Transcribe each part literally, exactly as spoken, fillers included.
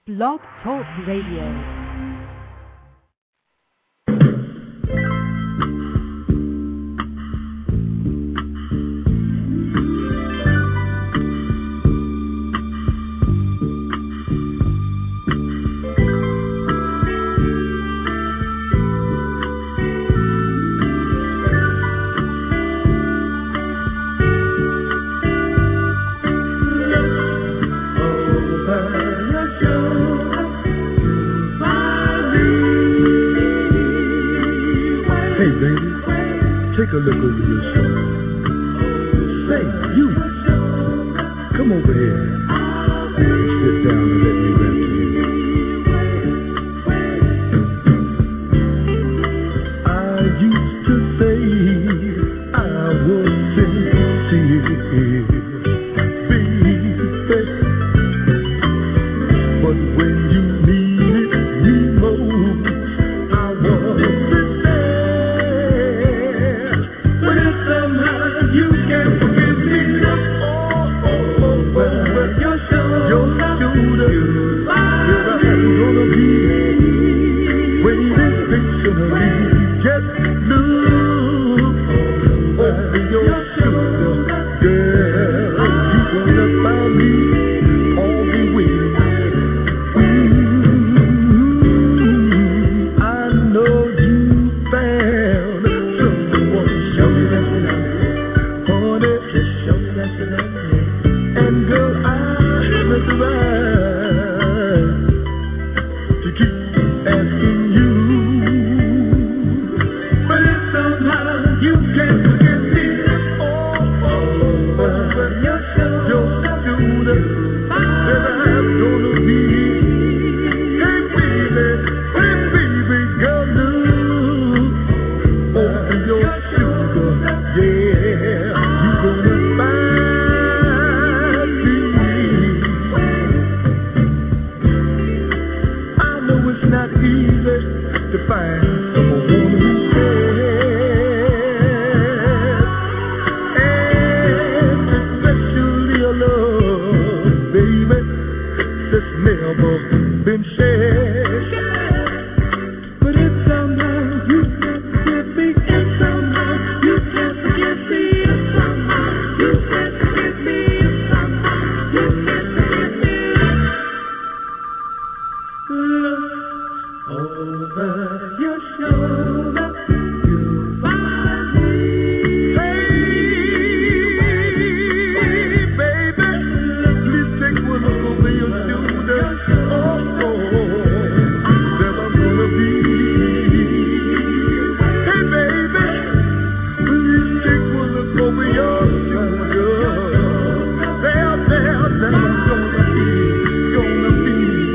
Blog Talk Radio. Take a look over your shoulder. Say, you, come over here and sit down and let me rap to you. I used to say I was sincere, baby, but when you needed me most, I wasn't there. But if somehow you can forgive me, oh, oh, oh, over your shoulder, your shoulder, here I'm gonna be waiting patiently. Just look over your shoulder, girl, you gonna find me all the way. Mm-hmm. I know you found someone, show me that you love me, honey, just show me that you love me. And girl, I was right to keep asking you. But if somehow you can't forgive me, oh, oh, over your shoulder, then I'm gonna be, hey baby, hey baby, girl, look over your shoulder, yeah, you gonna find me. I know it's not easy to find someone who cares, and especially a love, baby, that's never been shared. But if somehow you can't forgive me, if somehow you can't forgive me, if somehow you can't forgive me, if somehow you can't forgive me, look over your shoulder, you'll find me. Hey, baby, please take one look over your shoulder. Oh, oh, there I'm gonna be. Hey, baby, please take one look over your shoulder. There, there, there I'm gonna be, gonna be.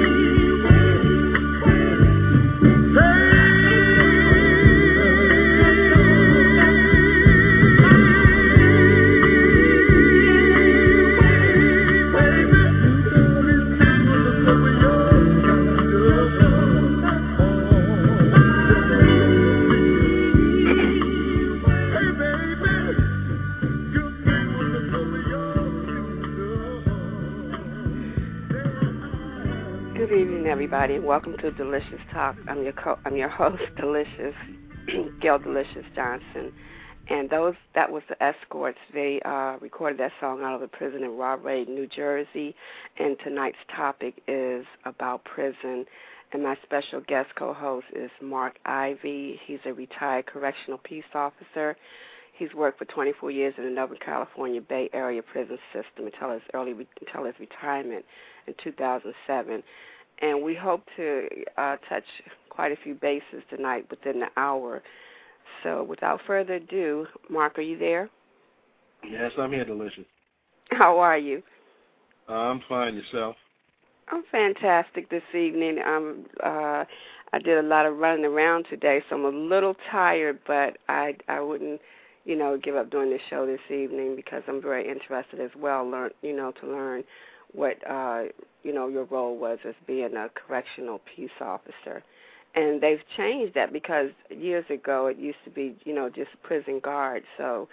Good evening, everybody, and welcome to Delicious Talk. I'm your co- I'm your host, Delicious, Gail Delicious Johnson, and those that was the Escorts. They uh, recorded that song out of a prison in Rahway, New Jersey, and tonight's topic is about prison. And my special guest co-host is Mark Ivy. He's a retired correctional peace officer. He's worked for twenty-four years in the Northern California Bay Area prison system until his early until his retirement in two thousand seven. And we hope to uh, touch quite a few bases tonight within the hour. So without further ado, Mark, are you there? Yes, I'm here, Delicious. How are you? Uh, I'm fine. Yourself? I'm fantastic this evening. Um, uh, I did a lot of running around today, so I'm a little tired, but I I wouldn't, you know, give up doing this show this evening because I'm very interested as well, learn, you know, to learn what, uh, you know, your role was as being a correctional peace officer. And they've changed that because years ago it used to be, you know, just prison guard. So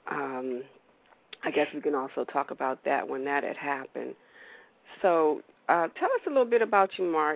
um, I guess we can also talk about that when that had happened. So uh, tell us a little bit about you, Mark.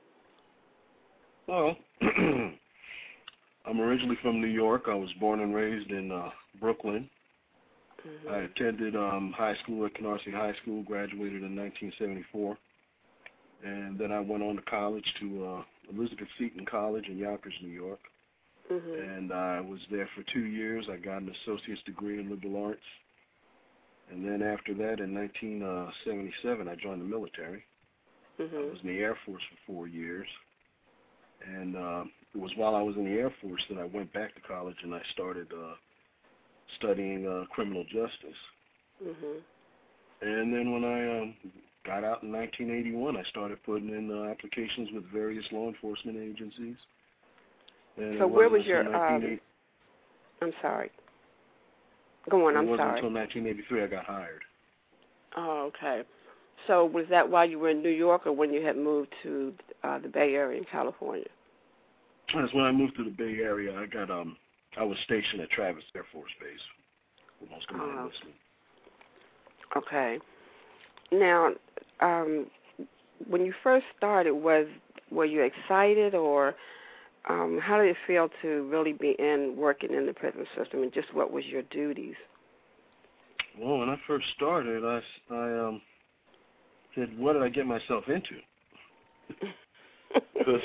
Well, I'm originally from New York. I was born and raised in uh, Brooklyn. Mm-hmm. I attended um, high school at Canarsie High School, graduated in nineteen seventy-four. And then I went on to college to uh, Elizabeth Seton College in Yonkers, New York. Mm-hmm. And I was there for two years. I got an associate's degree in liberal arts. And then after that, in nineteen seventy-seven, I joined the military. Mm-hmm. I was in the Air Force for four years. And uh, it was while I was in the Air Force that I went back to college and I started uh, studying uh, criminal justice. Mm-hmm. And then when I um, got out in nineteen eighty-one, I started putting in uh, applications with various law enforcement agencies. And so where was your, um, I'm sorry. Go on, I'm sorry. It wasn't until nineteen eighty-three I got hired. Oh, okay. So was that while you were in New York or when you had moved to uh, the Bay Area in California? That's when I moved to the Bay Area. I got, um, I was stationed at Travis Air Force Base for most of my uh, enlistment. Okay. Now, um, when you first started, was were you excited, or um, how did it feel to really be in working in the prison system, and just what was your duties? Well, when I first started, I, I um, said, what did I get myself into? Because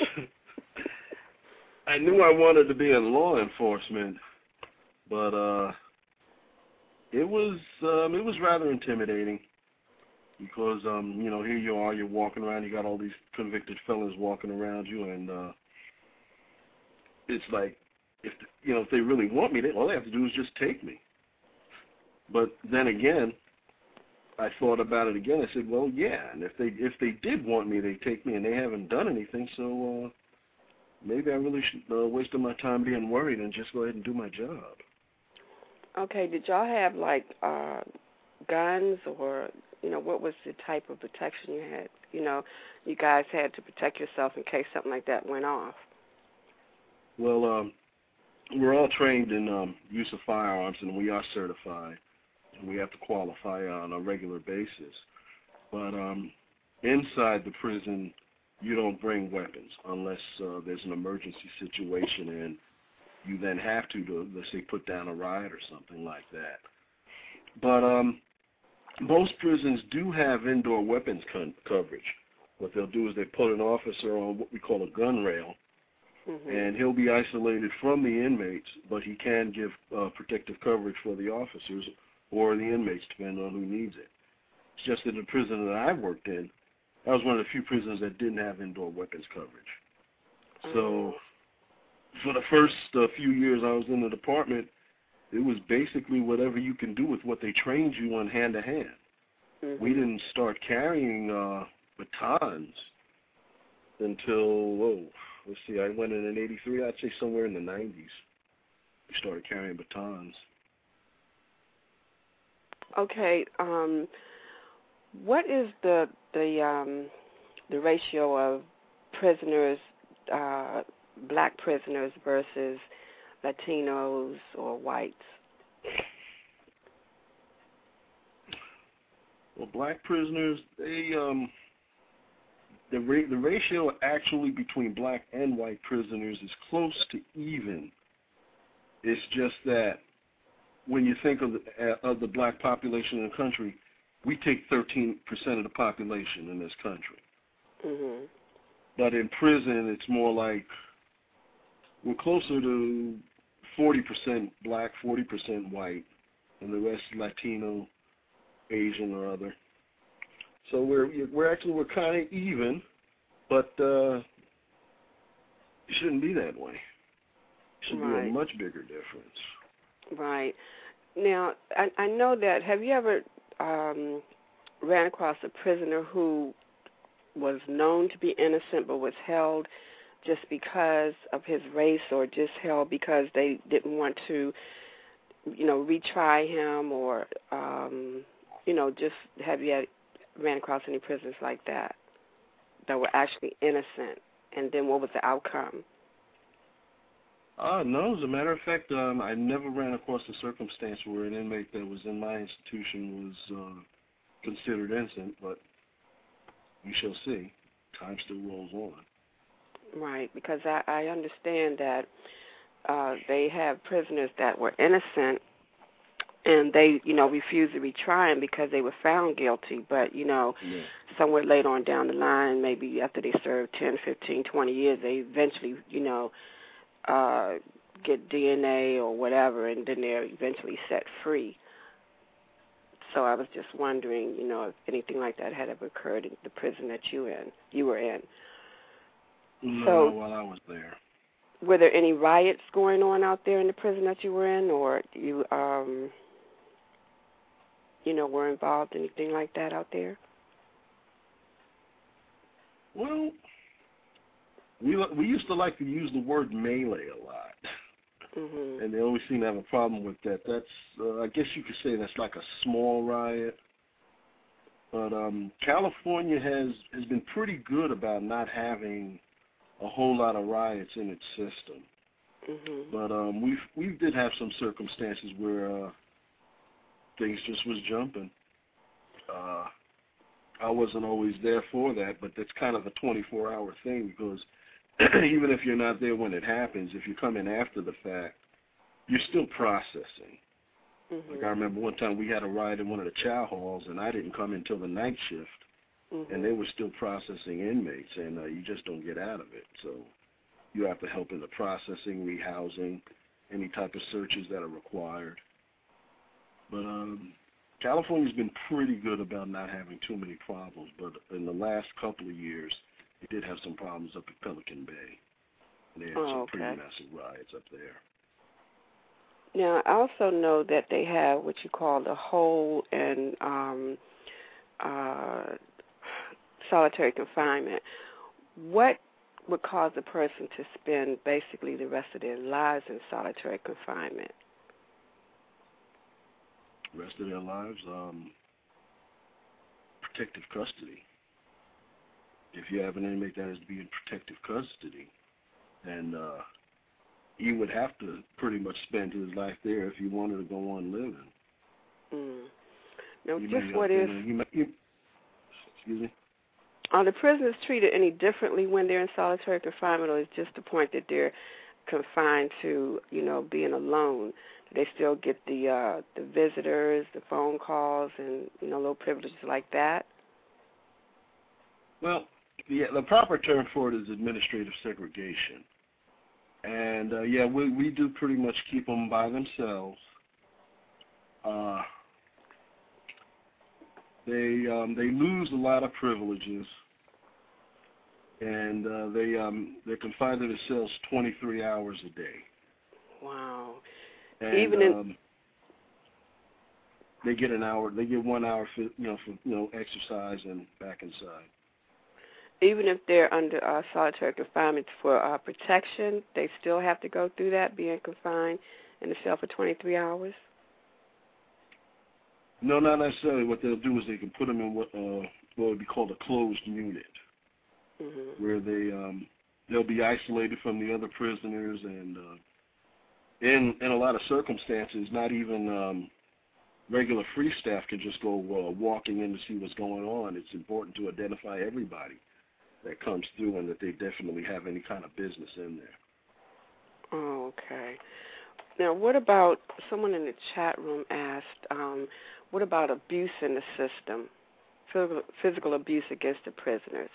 I knew I wanted to be in law enforcement, but uh, it was um, it was rather intimidating. Because, um, you know, here you are, you're walking around, you got all these convicted felons walking around you, and uh, it's like, if you know, if they really want me, they, all they have to do is just take me. But then again, I thought about it again. I said, well, yeah, and if they if they did want me, they'd take me, and they haven't done anything, so uh, maybe I really should uh, waste my time being worried and just go ahead and do my job. Okay, did y'all have, like, uh, guns or... You know, what was the type of protection you had? You know, you guys had to protect yourself in case something like that went off. Well, um, we're all trained in um, use of firearms, and we are certified, and we have to qualify on a regular basis. But um, inside the prison, you don't bring weapons unless uh, there's an emergency situation, and you then have to, to, let's say, put down a riot or something like that. But um, most prisons do have indoor weapons con- coverage. What they'll do is they put an officer on what we call a gun rail, mm-hmm. and he'll be isolated from the inmates, but he can give uh, protective coverage for the officers or the inmates, depending on who needs it. It's just that the prison that I worked in, that was one of the few prisons that didn't have indoor weapons coverage. Mm-hmm. So for the first uh, few years I was in the department, it was basically whatever you can do with what they trained you on hand-to-hand. Mm-hmm. We didn't start carrying uh, batons until, whoa, let's see, I went in in eighty-three, I'd say somewhere in the nineties. We started carrying batons. Okay, um, what is the the um, the ratio of prisoners, uh, black prisoners versus Latinos or whites? Well, black prisoners, they um, the ra- the ratio actually between black and white prisoners is close to even. It's just that when you think of the, uh, of the black population in the country, we take thirteen percent of the population in this country. Mm-hmm. But in prison, it's more like we're closer to forty percent black, forty percent white, and the rest Latino, Asian, or other. So we're we're actually we're kind of even, but uh, it shouldn't be that way. It should right. be a much bigger difference. Right. Now, I, I know that. Have you ever um, ran across a prisoner who was known to be innocent but was held just because of his race, or just held because they didn't want to, you know, retry him, or, um, you know, just have you had, ran across any prisoners like that that were actually innocent, and then what was the outcome? Uh, no, as a matter of fact, um, I never ran across a circumstance where an inmate that was in my institution was uh, considered innocent, but we shall see. Time still rolls on. Right, because I, I understand that uh, they have prisoners that were innocent, and they, you know, refused to retry them because they were found guilty. But, you know, Yeah. somewhere later on down the line, maybe after they served ten, fifteen, twenty years, they eventually, you know, uh, get D N A or whatever, and then they're eventually set free. So I was just wondering, you know, if anything like that had ever occurred in the prison that you in, you were in. No, So, not while I was there. Were there any riots going on out there in the prison that you were in, or you, um, you know, were involved in anything like that out there? Well, we we used to like to use the word melee a lot, Mm-hmm. and they always seem to have a problem with that. That's, uh, I guess you could say that's like a small riot. But um, California has has been pretty good about not having a whole lot of riots in its system. Mm-hmm. But um, we we did have some circumstances where uh, things just was jumping. Uh, I wasn't always there for that, but that's kind of a twenty-four hour thing because even if you're not there when it happens, if you come in after the fact, you're still processing. Mm-hmm. Like I remember one time we had a riot in one of the chow halls, and I didn't come until the night shift, Mm-hmm. and they were still processing inmates, and uh, you just don't get out of it. So you have to help in the processing, rehousing, any type of searches that are required. But um, California's been pretty good about not having too many problems, but in the last couple of years, they did have some problems up at Pelican Bay. They had Oh, some okay. pretty massive riots up there. Now, I also know that they have what you call the hold and um, uh, solitary confinement. What would cause a person to spend basically the rest of their lives in solitary confinement? Rest of their lives, um, protective custody. If you have an inmate that has to be in protective custody, then uh, he would have to pretty much spend his life there if he wanted to go on living. Mm. Now, He just may what have is, been, he may, he, excuse me? are the prisoners treated any differently when they're in solitary confinement, or is it just the point that they're confined to, you know, being alone? Do they still get the uh, the visitors, the phone calls, and, you know, little privileges like that? Well, yeah, the proper term for it is administrative segregation. And, uh, yeah, we, we do pretty much keep them by themselves. Uh, they um, they lose a lot of privileges, and uh, they um, they're confined to their cells twenty-three hours a day. Wow. And, Even in um, they get an hour. They get one hour for you know for you know exercise and back inside. even if they're under uh, solitary confinement for uh, protection, they still have to go through that, being confined in the cell for twenty-three hours? No, not necessarily. What they'll do is they can put them in what uh, what would be called a closed unit, Mm-hmm. where they um, they'll be isolated from the other prisoners, and uh, in in a lot of circumstances, not even um, regular free staff can just go uh, walking in to see what's going on. It's important to identify everybody that comes through, and that they definitely have any kind of business in there. Oh, okay. Now, what about, someone in the chat room asked, um, what about abuse in the system, physical, physical abuse against the prisoners?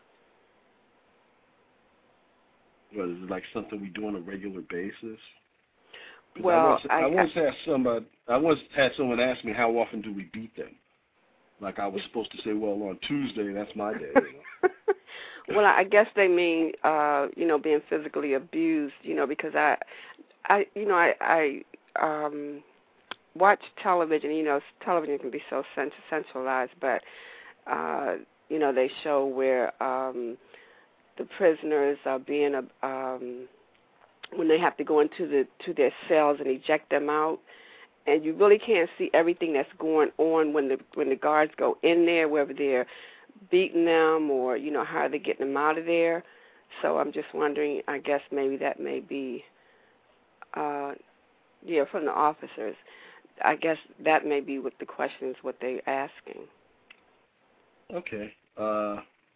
Well, is it like something we do on a regular basis? Well, I once, I, I once asked somebody, I once had someone ask me how often do we beat them? Like I was supposed to say, well, on Tuesday, that's my day. You know? Well, I guess they mean, uh, you know, being physically abused, you know, because I, I, you know, I, I um, watch television. You know, television can be so centralized, but, uh, you know, they show where um, the prisoners are being, um, when they have to go into the to their cells and eject them out, and you really can't see everything that's going on when the when the guards go in there, whether they're beating them or, you know, how they're getting them out of there. So I'm just wondering, I guess maybe that may be, uh, yeah, from the officers. I guess that may be what the question is, what they're asking. Okay. Uh,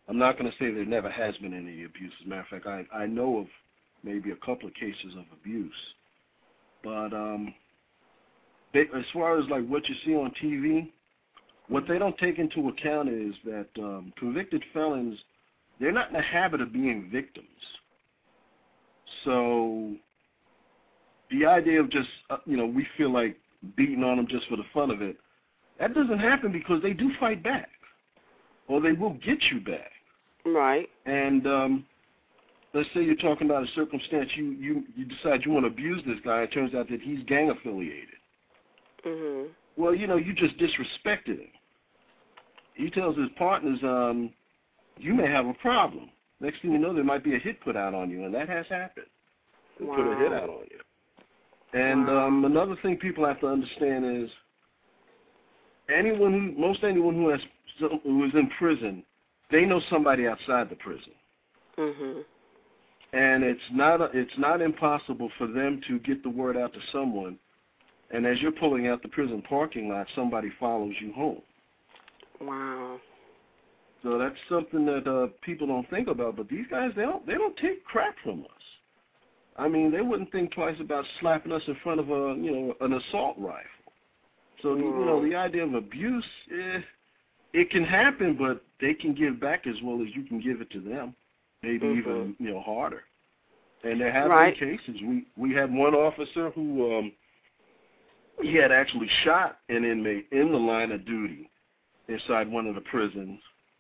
I'm not going to say there never has been any abuse. As a matter of fact, I, I know of maybe a couple of cases of abuse. But um, they, as far as like what you see on T V, what they don't take into account is that um, convicted felons, they're not in the habit of being victims. So the idea of just, uh, you know, we feel like beating on them just for the fun of it, that doesn't happen because they do fight back, or they will get you back. Right. And um, let's say you're talking about a circumstance, you, you, you decide you want to abuse this guy. It turns out that he's gang affiliated. Mm-hmm. Well, you know, you just disrespected him. He tells his partners, um, you may have a problem. Next thing you know, there might be a hit put out on you, and that has happened. They Wow. put a hit out on you. And wow. um, another thing people have to understand is anyone who, most anyone who has who is in prison, they know somebody outside the prison. Mm-hmm. And it's not a, it's not impossible for them to get the word out to someone. And as you're pulling out the prison parking lot, somebody follows you home. Wow. So that's something that uh, people don't think about. But these guys, they don't they don't take crap from us. I mean, they wouldn't think twice about slapping us in front of a you know an assault rifle. So mm. you know the idea of abuse, eh, it can happen, but they can give back as well as you can give it to them, maybe mm-hmm. even you know harder. And there have right. been cases. We we had one officer who um, he had actually shot an inmate in the line of duty inside one of the prisons,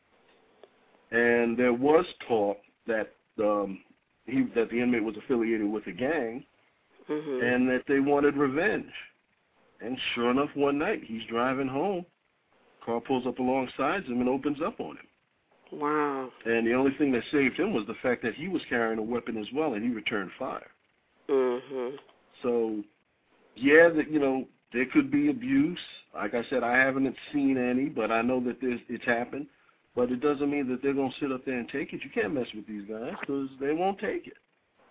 and there was talk that um, he that the inmate was affiliated with a gang, mm-hmm. and that they wanted revenge. And sure enough, one night he's driving home, car pulls up alongside him and opens up on him. Wow. And the only thing that saved him was the fact that he was carrying a weapon as well, and he returned fire. Mm-hmm. So, yeah, that you know, there could be abuse. Like I said, I haven't seen any, but I know that there's, it's happened. But it doesn't mean that they're going to sit up there and take it. You can't mess with these guys because they won't take it.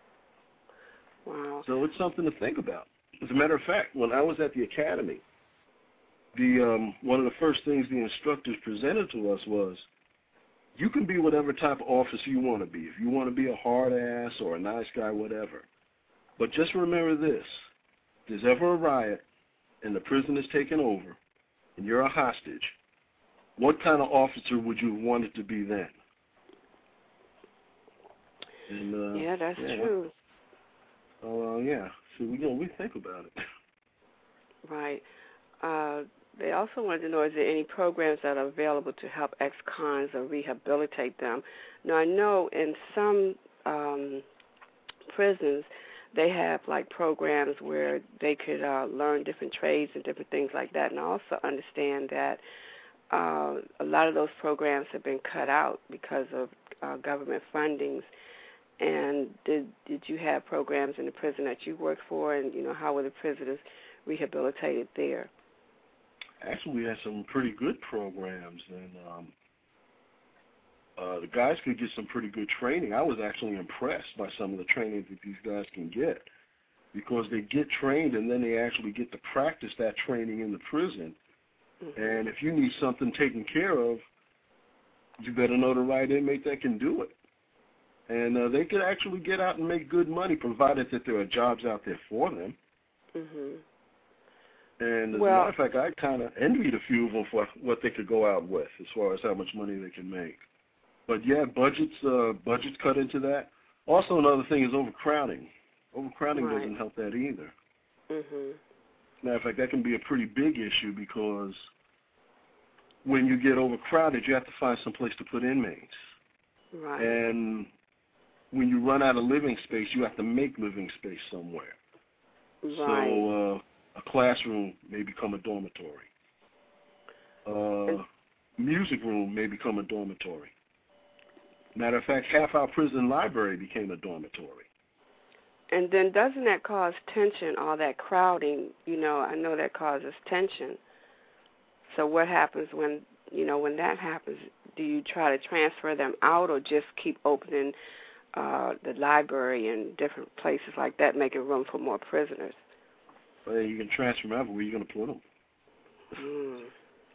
Wow. So it's something to think about. As a matter of fact, when I was at the academy, the um, one of the first things the instructors presented to us was, you can be whatever type of officer you want to be. If you want to be a hard ass or a nice guy, whatever. But just remember this. If there's ever a riot and the prison is taken over and you're a hostage, what kind of officer would you have wanted to be then? And, uh, yeah, that's yeah. true. Oh, uh, yeah. So, we, you know, we think about it. Right. Uh, they also wanted to know, is there any programs that are available to help ex-cons or rehabilitate them? Now, I know in some um, prisons, they have, like, programs where they could uh, learn different trades and different things like that. And I also understand that uh, a lot of those programs have been cut out because of uh, government fundings. And did did you have programs in the prison that you worked for, and, you know, how were the prisoners rehabilitated there? Actually, we had some pretty good programs, and um, uh, the guys could get some pretty good training. I was actually impressed by some of the training that these guys can get, because they get trained and then they actually get to practice that training in the prison. Mm-hmm. And if you need something taken care of, you better know the right inmate that can do it. And uh, they could actually get out and make good money, provided that there are jobs out there for them. Mm-hmm. And as well, a matter of fact, I kind of envied a few of them for what they could go out with as far as how much money they can make. But, yeah, budgets uh, budgets cut into that. Also, another thing is overcrowding. Overcrowding right. doesn't help that either. Mm-hmm. Matter of fact, that can be a pretty big issue, because when you get overcrowded, you have to find some place to put inmates. Right. And when you run out of living space, you have to make living space somewhere. Right. So uh, a classroom may become a dormitory. Uh, music room may become a dormitory. Matter of fact, half our prison library became a dormitory. And then doesn't that cause tension, all that crowding? You know, I know that causes tension. So what happens when, you know, when that happens? Do you try to transfer them out, or just keep opening uh, the library and different places like that, making room for more prisoners? Well, you can transfer them out, but where are you going to put them? Mm.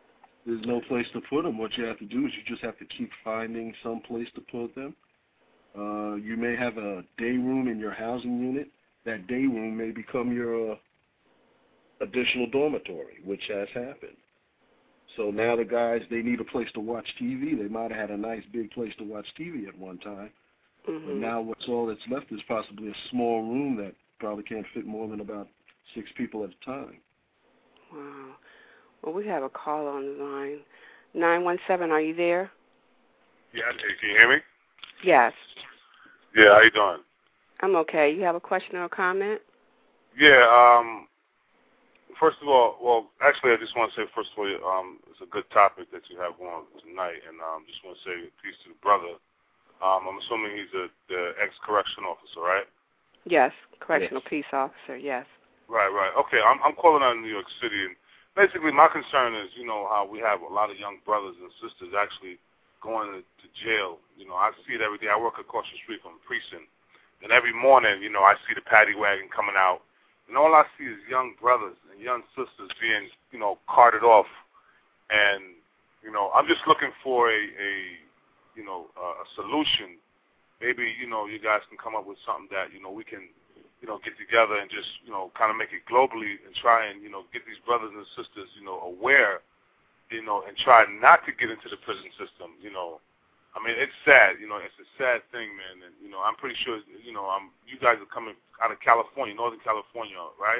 there's no place to put them. What you have to do is you just have to keep finding some place to put them. Uh, you may have a day room in your housing unit. That day room may become your uh, additional dormitory, which has happened. So now the guys, they need a place to watch T V. They might have had a nice big place to watch T V at one time. Mm-hmm. But now what's all that's left is possibly a small room that probably can't fit more than about six people at a time. Wow. Well, we have a call on the line. nine one seven, are you there? Yeah, I do. Can you hear me? Yes. Yeah, how you doing? I'm okay. You have a question or a comment? Yeah, um, first of all, well, actually, I just want to say, first of all, um, it's a good topic that you have going tonight, and um, just want to say peace to the brother. Um, I'm assuming he's a, the ex-correction officer, right? Yes, correctional Yes. peace officer, yes. Right, right. Okay, I'm, I'm calling out of New York City, and basically my concern is, you know, how we have a lot of young brothers and sisters actually going to, to jail. You know, I see it every day. I work across the street from a precinct, and every morning, you know, I see the paddy wagon coming out, and all I see is young brothers and young sisters being, you know, carted off, and, you know, I'm just looking for a, a you know, uh, a solution. Maybe, you know, you guys can come up with something that, you know, we can, you know, get together and just, you know, kind of make it globally and try and, you know, get these brothers and sisters, you know, aware, you know, and try not to get into the prison system, you know. I mean, it's sad, you know, it's a sad thing, man, and, you know, I'm pretty sure, you know, I'm, you guys are coming out of California, Northern California, right?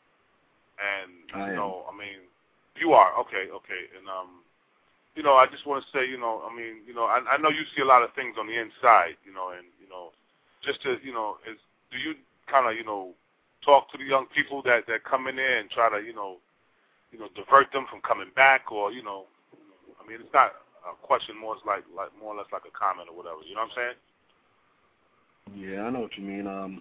And, I you am. know, I mean, you are, okay, okay, and, um, you know, I just want to say, you know, I mean, you know, I, I know you see a lot of things on the inside, you know, and, you know, just to, you know, is, do you kind of, you know, talk to the young people that, that come in there and try to, you know, you know, divert them from coming back, or, you know, I mean, it's not a question, more it's like, like more or less like a comment or whatever, you know what I'm saying? Yeah, I know what you mean. Um,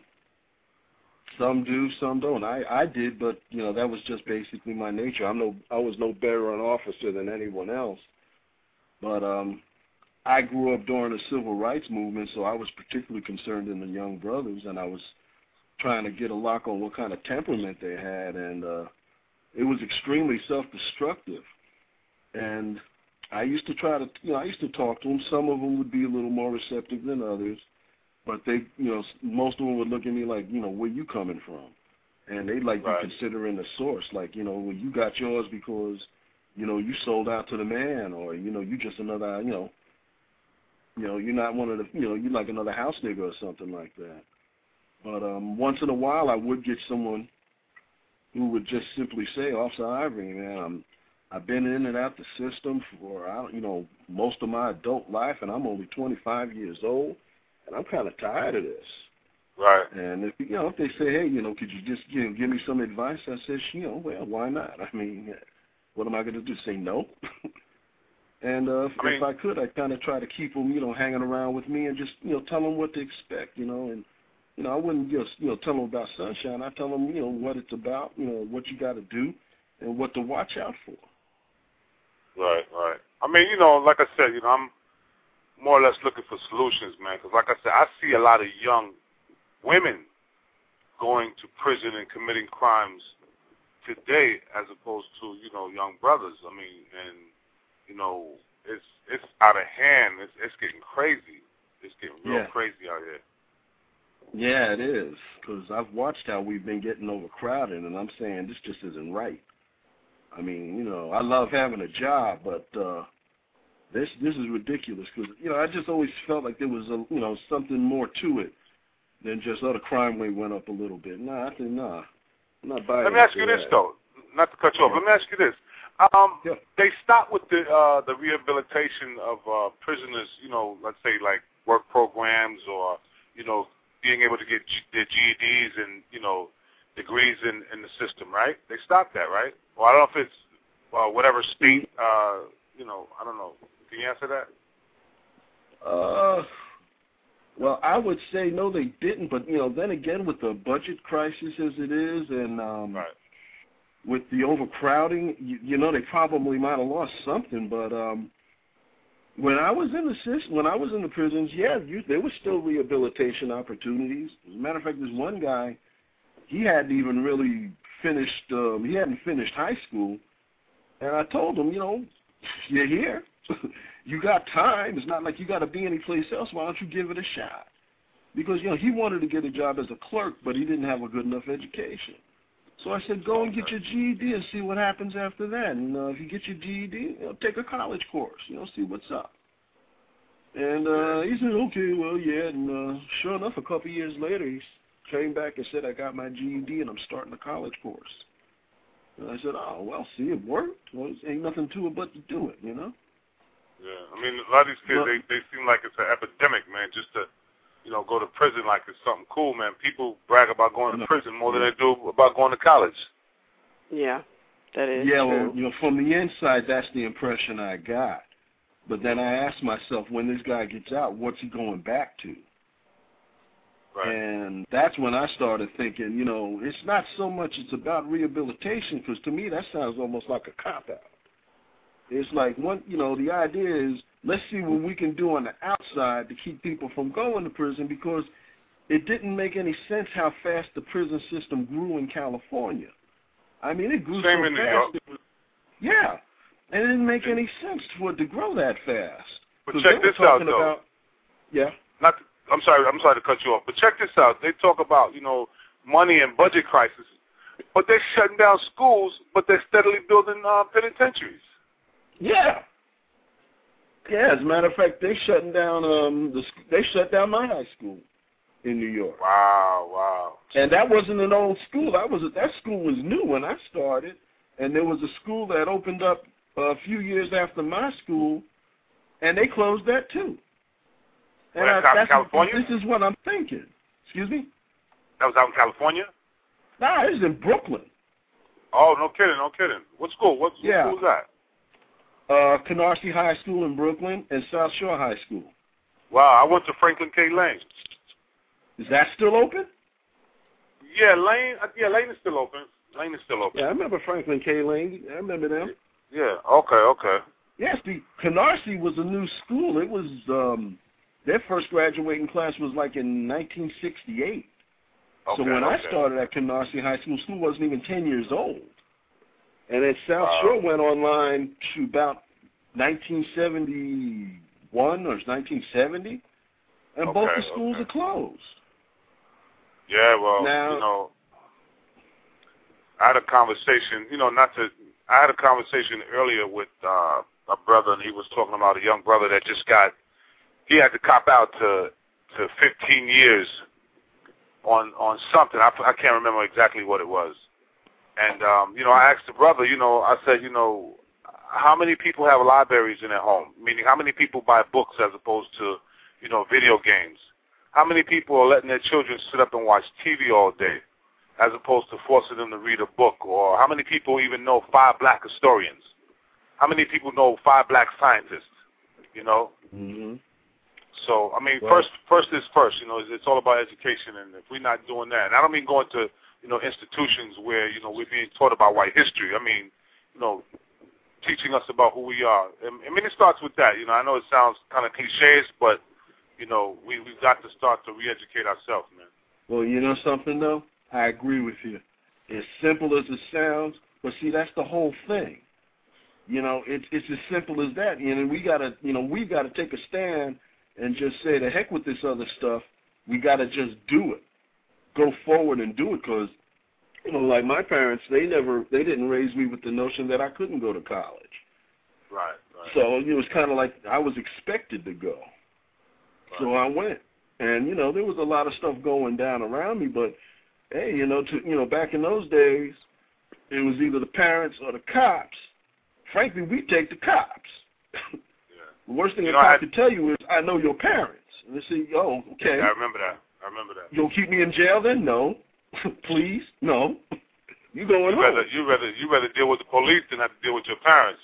some do, some don't. I, I did, but, you know, that was just basically my nature. I'm no, I was no better an officer than anyone else. But um, I grew up during the civil rights movement, so I was particularly concerned in the young brothers, and I was trying to get a lock on what kind of temperament they had, and uh, it was extremely self-destructive. And I used to try to, you know, I used to talk to them. Some of them would be a little more receptive than others, but they, you know, most of them would look at me like, you know, where you coming from? And they'd like Right. be considering the source, like, you know, well, you got yours because, you know, you sold out to the man, or, you know, you just another, you know, you know, you're not one of the, you know, you're like another house nigga or something like that. But um, once in a while, I would get someone who would just simply say, Officer Ivory, man, I'm, I've been in and out the system for, I don't, you know, most of my adult life, and I'm only twenty-five years old, and I'm kind of tired of this. Right. And if, you know, if they say, hey, you know, could you just, you know, give me some advice? I said, you know, well, why not? I mean, what am I going to do, say no? and uh, if, I mean, if I could, I'd kind of try to keep them, you know, hanging around with me and just, you know, tell them what to expect, you know. And, you know, I wouldn't just, you know, tell them about Sunshine. I tell them, you know, what it's about, you know, what you got to do and what to watch out for. Right, right. I mean, you know, like I said, you know, I'm more or less looking for solutions, man, because like I said, I see a lot of young women going to prison and committing crimes today as opposed to, you know, young brothers. I mean, and, you know, it's it's out of hand. It's, it's getting crazy. It's getting real Yeah. crazy out here. Yeah, it is, because I've watched how we've been getting overcrowded, and I'm saying this just isn't right. I mean, you know, I love having a job, but uh, this this is ridiculous because, you know, I just always felt like there was, a, you know, something more to it than just, oh, the crime rate went up a little bit. Nah, I think, nah, I'm not buying Let me ask you that. this, though, not to cut you off. Yeah. Let me ask you this. Um, Yeah. They stopped with the uh, the rehabilitation of uh, prisoners, you know, let's say like work programs or, you know, being able to get G- their G E Ds and, you know, degrees in, in the system, right? They stopped that, right? Well, I don't know if it's uh, whatever state, uh, you know, I don't know. Can you answer that? Uh, well, I would say no, they didn't. But, you know, then again, with the budget crisis as it is and um, right. with the overcrowding, you, you know, they probably might have lost something. But um, when I was in the system, when I was in the prisons, yeah, you, there were still rehabilitation opportunities. As a matter of fact, there's one guy, he hadn't even really finished, um, he hadn't finished high school. And I told him, you know, you're here. You got time. It's not like you got to be anyplace else. Why don't you give it a shot? Because, you know, he wanted to get a job as a clerk, but he didn't have a good enough education. So I said, go and get your G E D and see what happens after that. And uh, if you get your G E D, you know, take a college course, you know, see what's up. And uh, he said, okay, well, yeah. And uh, sure enough, a couple years later, he came back and said, I got my G E D and I'm starting a college course. And I said, oh, well, see, it worked. Well, there ain't nothing to it but to do it, you know? Yeah, I mean, a lot of these kids, but, they, they seem like it's an epidemic, man, just to, you know, go to prison like it's something cool, man. People brag about going to prison more than they do about going to college. Yeah, that is Yeah, true. well, you know, from the inside, that's the impression I got. But then I asked myself, when this guy gets out, what's he going back to? Right. And that's when I started thinking, you know, it's not so much it's about rehabilitation, because to me that sounds almost like a cop-out. It's like, one, you know, the idea is let's see what we can do on the outside to keep people from going to prison, because it didn't make any sense how fast the prison system grew in California. I mean, it grew Same so in New fast. York. It was, yeah, and it didn't make any sense for it to grow that fast. But check this out, though. About, yeah. Not. To, I'm sorry. I'm sorry to cut you off. But check this out. They talk about, you know, money and budget crisis, but they're shutting down schools, but they're steadily building uh, penitentiaries. Yeah. Yeah, as a matter of fact, they shutting down. Um, the they shut down my high school in New York. Wow, wow. And that wasn't an old school. That was a, that school was new when I started, and there was a school that opened up a few years after my school, and they closed that too. And Well, I, that's California? This is what I'm thinking. Excuse me? That was out in California? Nah, it was in Brooklyn. Oh, no kidding, no kidding. What school? What, what Yeah. school was that? Uh, Canarsie High School in Brooklyn and South Shore High School. Wow, I went to Franklin K. Lane. Is that still open? Yeah, Lane. Yeah, Lane is still open. Lane is still open. Yeah, I remember Franklin K. Lane. I remember them. Yeah. Okay. Okay. Yes, the Canarsie was a new school. It was um, their first graduating class was like in nineteen sixty-eight. Okay, so when okay. I started at Canarsie High School, school wasn't even ten years old. And then South Wow. Shore went online to about nineteen seventy-one or nineteen seventy, and Okay, both the schools okay. are closed. Yeah. Well, Now- you know, I had a conversation. You know, not to. I had a conversation earlier with uh, a brother, and he was talking about a young brother that just got. He had to cop out to to fifteen years on on something. I, I can't remember exactly what it was. And um, you know, I asked the brother. You know, I said, you know, how many people have libraries in their home? Meaning, how many people buy books as opposed to, you know, video games? How many people are letting their children sit up and watch T V all day, as opposed to forcing them to read a book? Or how many people even know five black historians? How many people know five black scientists? You know. Mm-hmm. So I mean, Well, first, first is first. You know, it's, it's all about education, and if we're not doing that, and I don't mean going to, you know, institutions where, you know, we're being taught about white history. I mean, you know, teaching us about who we are. I mean, it starts with that. You know, I know it sounds kind of cliches, but you know, we we've got to start to re-educate ourselves, man. Well, you know something though, I agree with you. As simple as it sounds, but see, that's the whole thing. You know, it's it's as simple as that. You know, we gotta, you know, we gotta take a stand and just say, the heck with this other stuff. We gotta just do it. Go forward and do it, because, you know, like my parents, they never, they didn't raise me with the notion that I couldn't go to college. Right, right. So it was kind of like I was expected to go. Right. So I went, and you know, there was a lot of stuff going down around me, but hey, you know, to you know, back in those days, it was either the parents or the cops. Frankly, we take the cops. Yeah. The worst thing you a know, cop I, could tell you is, I know your parents. And they say, oh, okay. Yeah, I remember that. I remember that. You gonna keep me in jail then? No. Please, no. You going you home. rather you rather you rather deal with the police than have to deal with your parents.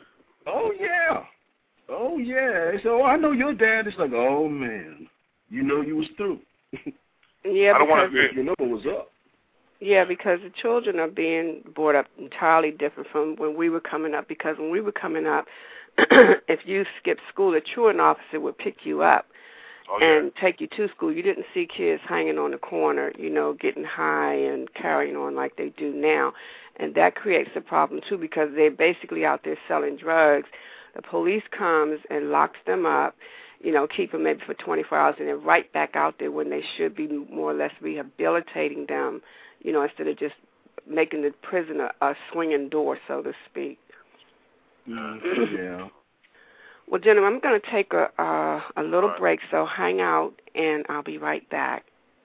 Oh yeah. Oh yeah. They say, oh, I know your dad. It's like, oh man, you know you was through. Yeah, I don't want because to you know what was up. Yeah, because the children are being brought up entirely different from when we were coming up. Because when we were coming up, if you skipped school, the truant officer would pick you up. oh, yeah. and take you to school. You didn't see kids hanging on the corner, you know, getting high and carrying on like they do now. And that creates a problem, too, because they're basically out there selling drugs. The police comes and locks them up, you know, keep them maybe for twenty-four hours, and then right back out there when they should be more or less rehabilitating them, you know, instead of just making the prison a, a swinging door, so to speak. Mm, yeah. Well, gentlemen, I'm going to take a, a, a little break, so hang out, and I'll be right back.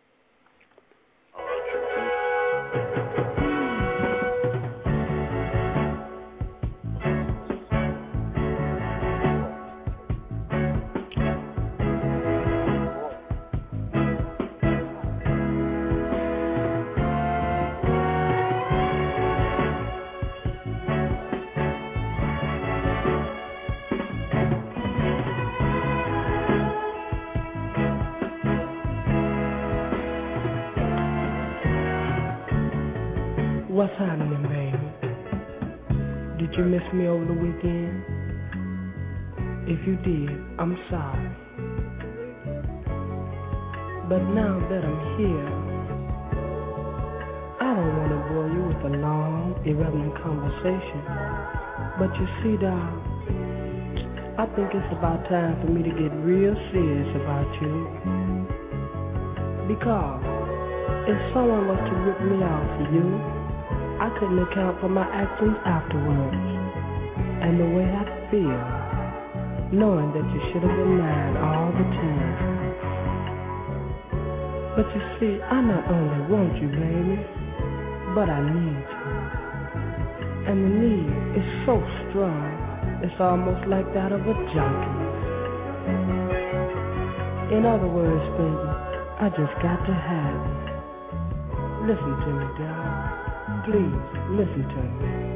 What's happening, baby? Did you miss me over the weekend? If you did, I'm sorry. But now that I'm here, I don't want to bore you with a long, irrelevant conversation. But you see, doll, I think it's about time for me to get real serious about you. Because if someone was to rip me off for you, I couldn't account for my actions afterwards, and the way I feel, knowing that you should have been mine all the time. But you see, I not only want you, baby, but I need you. And the need is so strong, it's almost like that of a junkie. In other words, baby, I just got to have you. Listen to me, darling. Please, listen to me.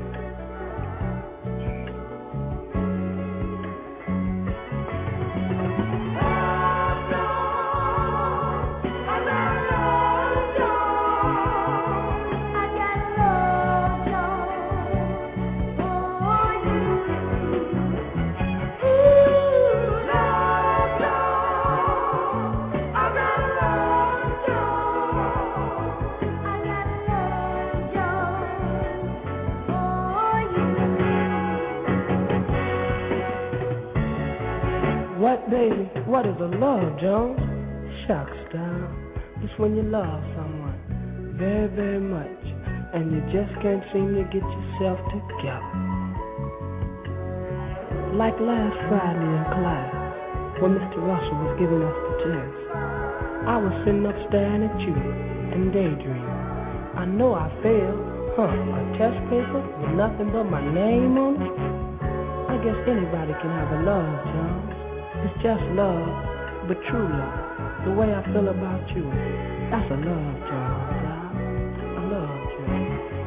What, baby? What is a love, Jones? Shucks, darling. It's when you love someone very, very much, and you just can't seem to get yourself together. Like last Friday in class, when Mister Russell was giving us the test, I was sitting up staring at you and daydreaming. I know I failed. Huh, a test paper with nothing but my name on it? I guess anybody can have a love, Jones. It's just love, but true love. The way I feel about you, that's a love, John. A love, John.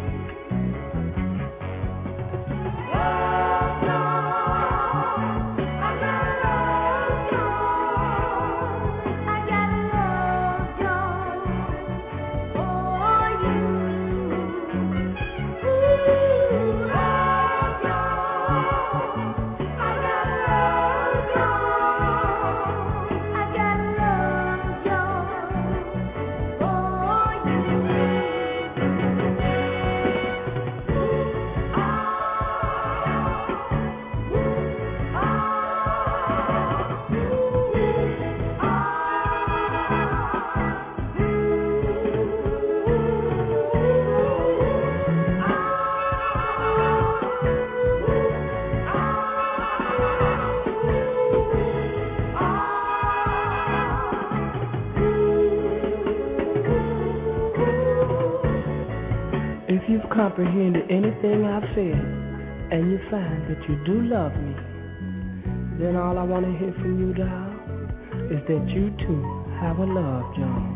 If you've comprehended anything I've said, and you find that you do love me, then all I want to hear from you, doll, is that you too have a love, John.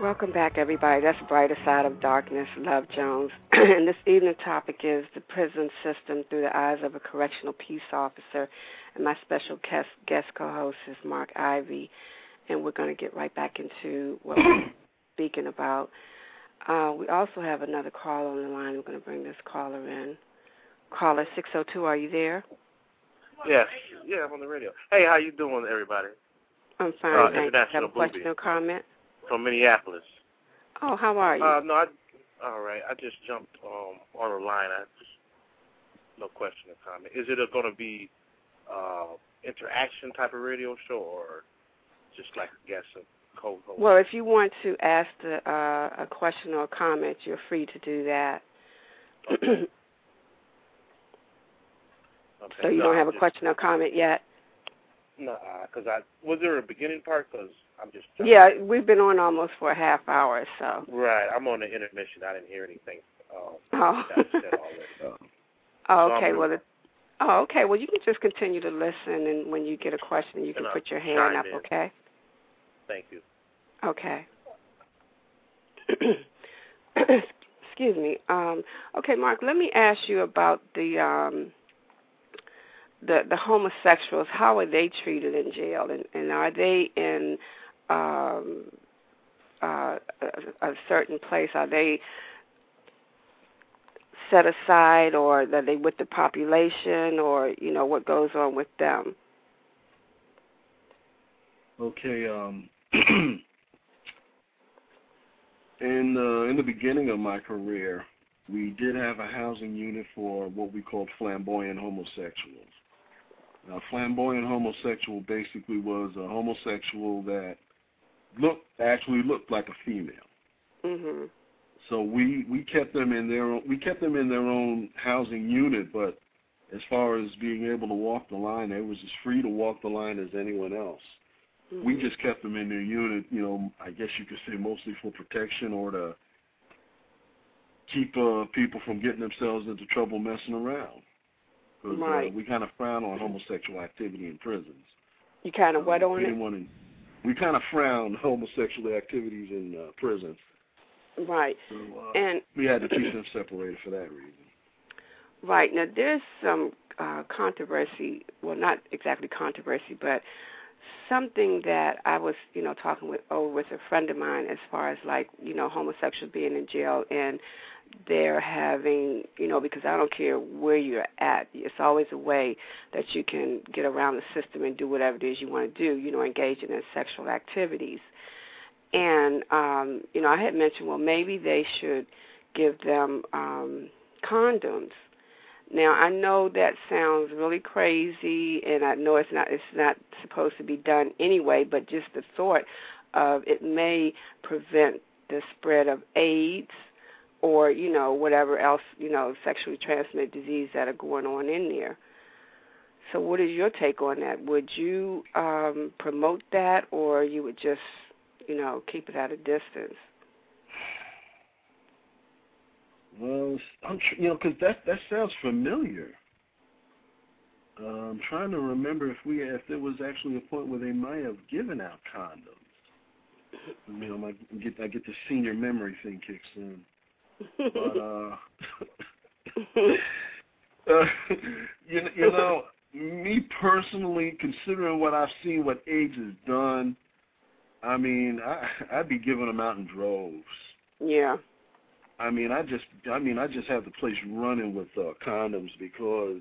Welcome back, everybody. That's Brighter Side of Darkness, Love Jones. And this evening's topic is the prison system through the eyes of a correctional peace officer. And my special guest, guest co-host is Mark Ivy. And we're going to get right back into what we're speaking about. Uh, we also have another caller on the line. We're going to bring this caller in. Caller six oh two, are you there? Yes. Yeah, I'm on the radio. Hey, how you doing, everybody? I'm fine, uh, thanks. Have a question or comment? From Minneapolis. Oh, how are you? Uh, no, I, all right. I just jumped um, on the line. I just, no question or comment. Is it going to be uh, interaction type of radio show or just like a guest and co-host? Well, if you want to ask the, uh, a question or a comment, you're free to do that. Okay. Okay. So you no, don't have just, a question or comment yet? No, because I was there a beginning part? Because I'm just yeah, we've been on almost for a half hour, so. Right, I'm on the intermission. I didn't hear anything. Um, oh. That was said already. oh, so okay. Really, well, the, oh, okay. Well, you can just continue to listen, and when you get a question, you can and put your hand up. in. Okay. Thank you. Okay. Excuse me. Um, okay, Mark. Let me ask you about the. Um, The, the homosexuals, how are they treated in jail, and, and are they in um, uh, a, a certain place? Are they set aside, or are they with the population, or you know what goes on with them? Okay. Um, in uh, in the beginning of my career, we did have a housing unit for what we called flamboyant homosexuals. Now, flamboyant homosexual basically was a homosexual that looked actually looked like a female. Mm-hmm. So we, we kept them in their own, we kept them in their own housing unit, but as far as being able to walk the line, they was as free to walk the line as anyone else. Mm-hmm. We just kept them in their unit, you know, I guess you could say mostly for protection or to keep uh, people from getting themselves into trouble messing around. Because right. uh, we kind of frown on homosexual activity in prisons. You kind of what um, on it? In, we kind of frown homosexual activities in uh, prisons. Right. So uh, and we had to keep them separated for that reason. Right. Now, there's some uh, controversy, well, not exactly controversy, but something that I was, you know, talking with over with a friend of mine as far as, like, you know, homosexuals being in jail and they're having, you know, because I don't care where you're at, it's always a way that you can get around the system and do whatever it is you want to do, you know, engaging in sexual activities. And, um, you know, I had mentioned, well, maybe they should give them um, condoms. Now, I know that sounds really crazy, and I know it's not it's not supposed to be done anyway, but just the thought of it may prevent the spread of AIDS or, you know, whatever else, you know, sexually transmitted disease that are going on in there. So what is your take on that? Would you um, promote that, or you would just, you know, keep it at a distance? Well, I'm tr- you know, because that that sounds familiar. Uh, I'm trying to remember if we if there was actually a point where they might have given out condoms. You know, my, get I get the senior memory thing kicks in. But uh, uh you you know, me personally, considering what I've seen, what AIDS has done, I mean, I I'd be giving them out in droves. Yeah. I mean, I just, I mean, I just have the place running with uh, condoms because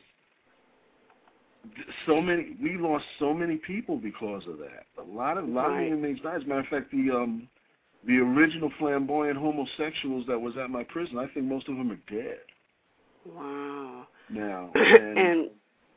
so many, we lost so many people because of that. A lot of, a lot right. of inmates died. As a matter of fact, the um, the original flamboyant homosexuals that was at my prison, I think most of them are dead. Wow. Now, and, and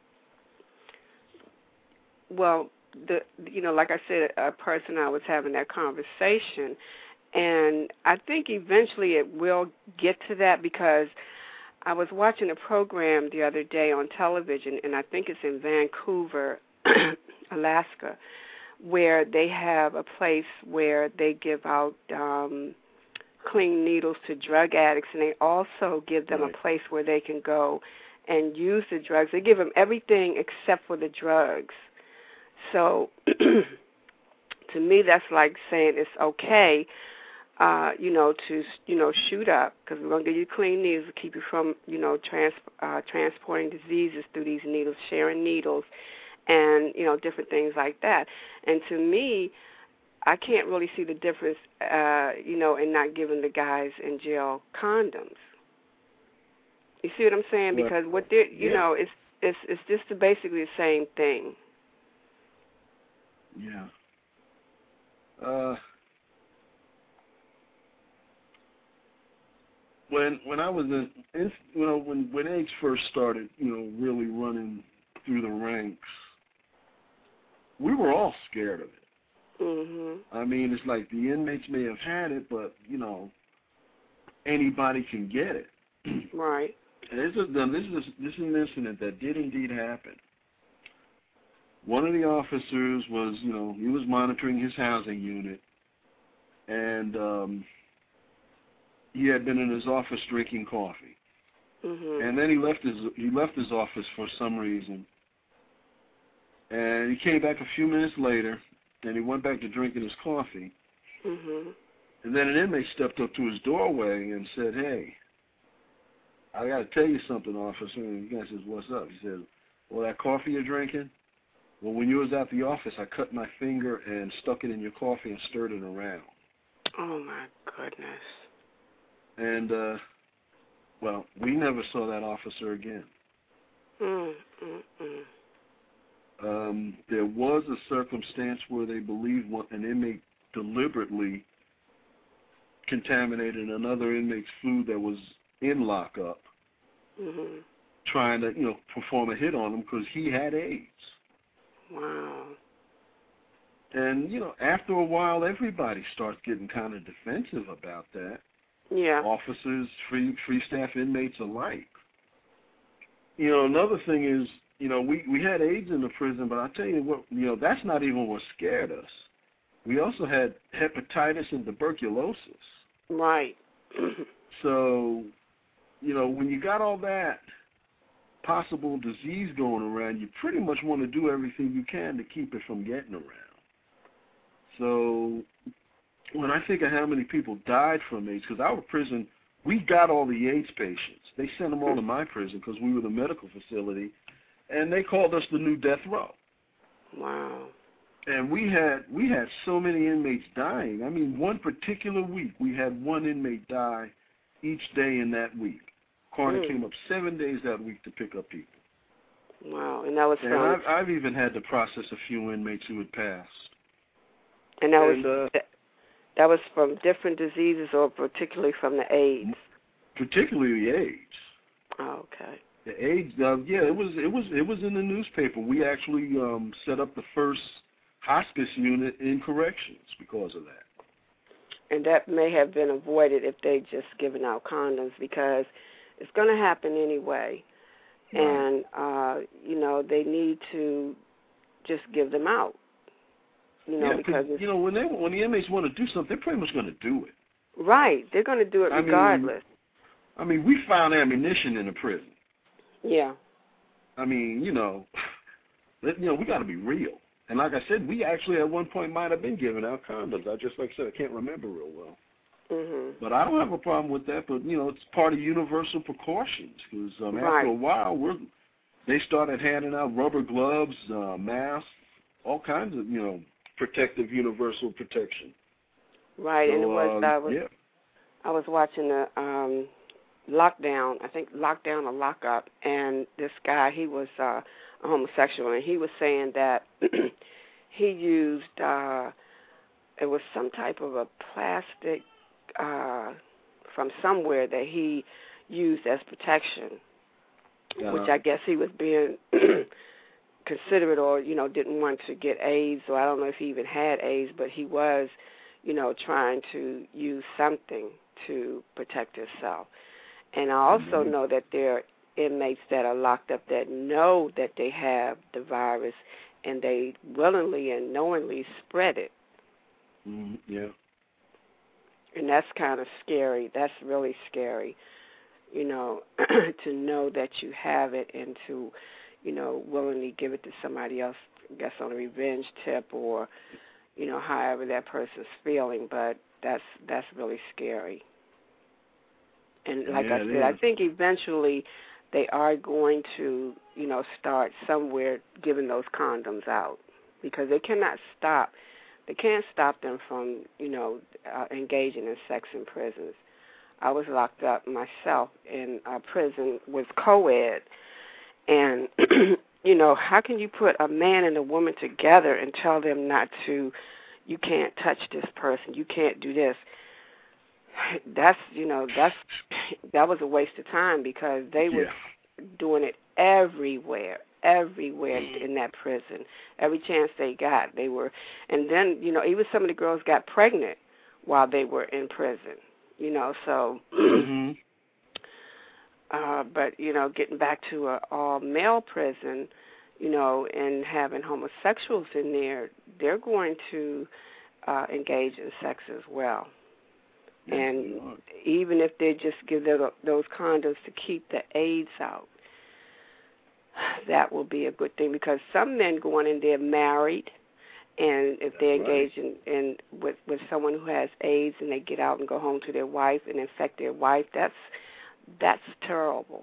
well, the you know, like I said, a person I was having that conversation. And I think eventually it will get to that because I was watching a program the other day on television, and I think it's in Vancouver, Alaska, where they have a place where they give out um, clean needles to drug addicts, and they also give them right. a place where they can go and use the drugs. They give them everything except for the drugs. So to me, that's like saying it's okay. uh, you know, to, you know, shoot up, because we're going to give you clean needles to keep you from, you know, trans, uh, transporting diseases through these needles, sharing needles, and, you know, different things like that. And to me, I can't really see the difference, uh, you know, in not giving the guys in jail condoms. You see what I'm saying? Well, because what they're, you yeah. know, it's, it's, it's just basically the same thing. Yeah. Uh, when when I was in, in you know, when when AIDS first started, you know, really running through the ranks, we were all scared of it. Mhm. I mean, it's like the inmates may have had it, but you know, anybody can get it. Right. And this is this is this is an incident that did indeed happen. One of the officers was, you know, he was monitoring his housing unit, and um, he had been in his office drinking coffee. Mhm. And then he left his he left his office for some reason, and he came back a few minutes later, and he went back to drinking his coffee. Mhm. And then an inmate stepped up to his doorway and said, "Hey, I got to tell you something, officer." And the guy says, "What's up?" He said, "Well, that coffee you're drinking, well, when you was at the office, I cut my finger and stuck it in your coffee and stirred it around." Oh, my goodness. And, uh, well, we never saw that officer again. Mm, mm, mm. Um, there was a circumstance where they believed one, an inmate deliberately contaminated another inmate's food that was in lockup, Mhm. trying to, you know, perform a hit on him because he had AIDS. Wow. And, you know, after a while, everybody starts getting kind of defensive about that. Yeah. Officers, free free staff, inmates alike. You know, another thing is, you know, we, we had AIDS in the prison, but I'll tell you what, you know, that's not even what scared us. We also had hepatitis and tuberculosis. Right. So, you know, when you got all that possible disease going around, you pretty much want to do everything you can to keep it from getting around. So when I think of how many people died from AIDS, because our prison, we got all the AIDS patients. They sent them all to my prison because we were the medical facility, and they called us the new death row. Wow. And we had we had so many inmates dying. I mean, one particular week, we had one inmate die each day in that week. Coroner Mm. came up seven days that week to pick up people. Wow. And that was And from I've, I've even had to process a few inmates who had passed. and that and, was uh, that, that was from different diseases, or particularly from the AIDS. Particularly the AIDS. Oh, okay. The AIDS, uh, yeah, it was it was it was in the newspaper. We actually um, set up the first hospice unit in corrections because of that. And that may have been avoided if they just given out condoms, because it's going to happen anyway. Right. And, uh, you know, they need to just give them out. You know, yeah, because you know when they when the inmates want to do something, they're pretty much going to do it. Right, they're going to do it I regardless. Mean, I mean, we found ammunition in the prison. Yeah. I mean, you know, you know, we got to be real. And like I said, we actually at one point might have been giving out condoms. I just, like I said, I can't remember real well. Mhm. But I don't have a problem with that. But you know, it's part of universal precautions because um, Right. after a while, we're they started handing out rubber gloves, uh, masks, all kinds of you know protective universal protection. Right, so, and it was uh, I was yeah. I was watching the um lockdown, I think lockdown or lockup, and this guy, he was uh, a homosexual, and he was saying that he used uh, it was some type of a plastic uh, from somewhere that he used as protection, Uh-huh. which I guess he was being considerate, or you know, didn't want to get AIDS, or I don't know if he even had AIDS, but he was, you know, trying to use something to protect himself. And I also Mm-hmm. know that there are inmates that are locked up that know that they have the virus, and they willingly and knowingly spread it. Mm-hmm. Yeah. And that's kind of scary. That's really scary, you know, to know that you have it and to, you know, willingly give it to somebody else, I guess on a revenge tip or, you know, however that person's feeling. But that's that's really scary. And like yeah, I said, I think eventually they are going to, you know, start somewhere giving those condoms out because they cannot stop. They can't stop them from, you know, uh, engaging in sex in prisons. I was locked up myself in a prison with co-ed, and, you know, how can you put a man and a woman together and tell them not to, you can't touch this person, you can't do this? That's, you know, that's that was a waste of time because they were yeah. doing it everywhere, everywhere in that prison. Every chance they got, they were. And then, you know, even some of the girls got pregnant while they were in prison, you know, so. mm-hmm. uh, but, you know, getting back to an all-male prison, you know, and having homosexuals in there, they're going to uh, engage in sex as well. And even if they just give those condoms to keep the AIDS out, that will be a good thing because some men going in there married, and if they engage in, in with, with someone who has AIDS and they get out and go home to their wife and infect their wife, that's that's terrible.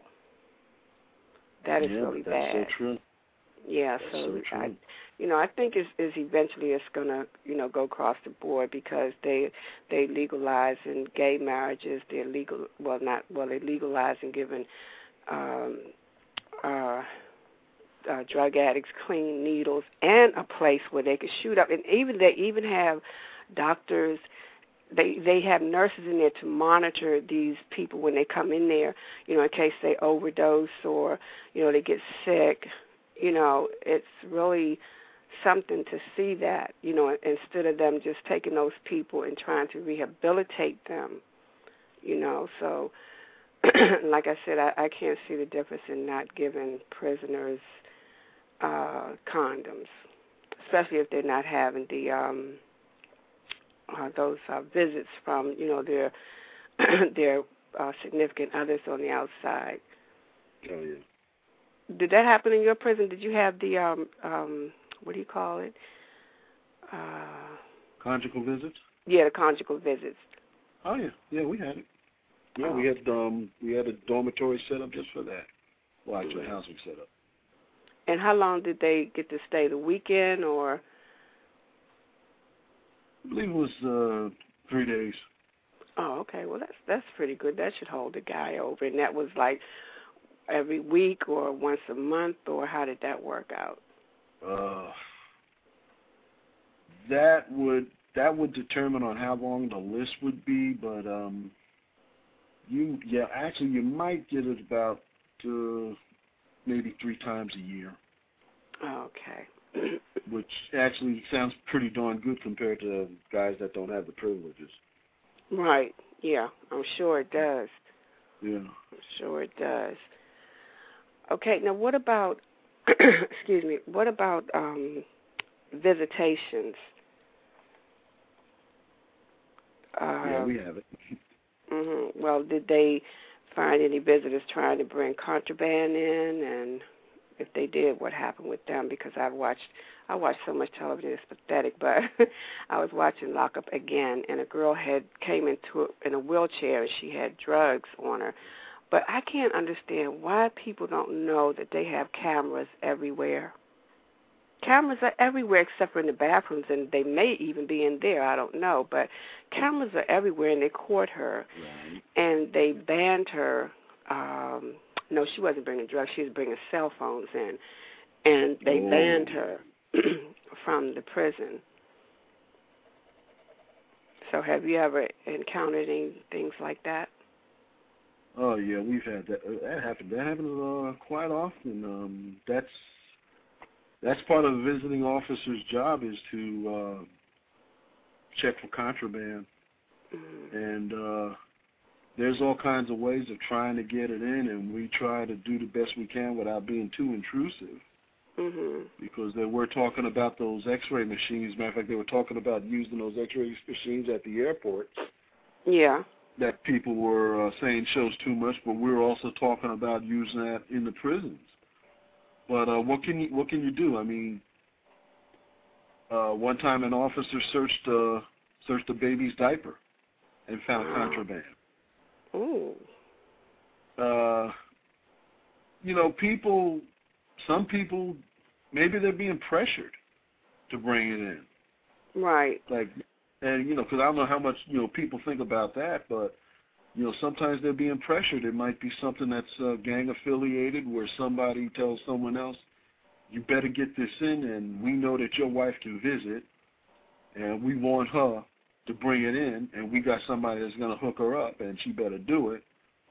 That is yeah, really that's bad. So true. Yeah, that's so, so true. I, you know, I think is is eventually it's gonna, you know, go across the board because they they legalizing gay marriages. They're legal, well, not well, they're legalizing giving um, uh, uh, drug addicts clean needles and a place where they can shoot up. And even they even have doctors. They they have nurses in there to monitor these people when they come in there. You know, in case they overdose or you know they get sick. You know, it's really something to see that, you know, instead of them just taking those people and trying to rehabilitate them, you know. So, like I said, I, I can't see the difference in not giving prisoners uh, condoms, especially if they're not having the um, uh, those uh, visits from, you know, their their uh, significant others on the outside. Oh, yeah. Did that happen in your prison? Did you have the, um, um, what do you call it? Uh, Conjugal visits? Yeah, the conjugal visits. Oh, yeah. Yeah, we had it. Yeah, oh. we had um, we had a dormitory set up just for that. Well, actually, mm-hmm. a housing set up. And how long did they get to stay? The weekend or? I believe it was uh, three days. Oh, okay. Well, that's that's pretty good. That should hold the guy over. And that was like every week or once a month, or how did that work out? Uh, that would that would determine on how long the list would be, but um, you yeah, actually you might get it about uh, maybe three times a year. Okay. Which actually sounds pretty darn good compared to guys that don't have the privileges. Right. Yeah, I'm sure it does. Yeah. I'm sure it does. Okay, now what about, excuse me, what about um, visitations? Uh, yeah, we have it. Mm-hmm. Well, did they find any visitors trying to bring contraband in? And if they did, what happened with them? Because I've watched, I watched so much television, it's pathetic, but I was watching Lock Up again, and a girl had came into it in a wheelchair, and she had drugs on her. But I can't understand why people don't know that they have cameras everywhere. Cameras are everywhere except for in the bathrooms, and they may even be in there. I don't know. But cameras are everywhere, and they caught her, Right. and they banned her. Um, no, she wasn't bringing drugs. She was bringing cell phones in, and they oh. banned her from the prison. So have you ever encountered any things like that? Oh yeah, we've had that. Uh, that happens. That happens uh, quite often. Um, that's that's part of the visiting officer's job is to uh, check for contraband, Mm-hmm. and uh, there's all kinds of ways of trying to get it in, and we try to do the best we can without being too intrusive. Mm-hmm. Because they were talking about those X-ray machines. Matter of fact, they were talking about using those X-ray machines at the airport. Yeah. That people were uh, saying shows too much, but we were also talking about using that in the prisons. But uh, what can you what can you do? I mean, uh, one time an officer searched uh, searched a baby's diaper and found contraband. Ooh. Uh, you know, people, some people, maybe they're being pressured to bring it in. Right. Like, and, you know, because I don't know how much, you know, people think about that, but, you know, sometimes they're being pressured. It might be something that's uh, gang-affiliated where somebody tells someone else, you better get this in, and we know that your wife can visit, and we want her to bring it in, and we got somebody that's going to hook her up, and she better do it.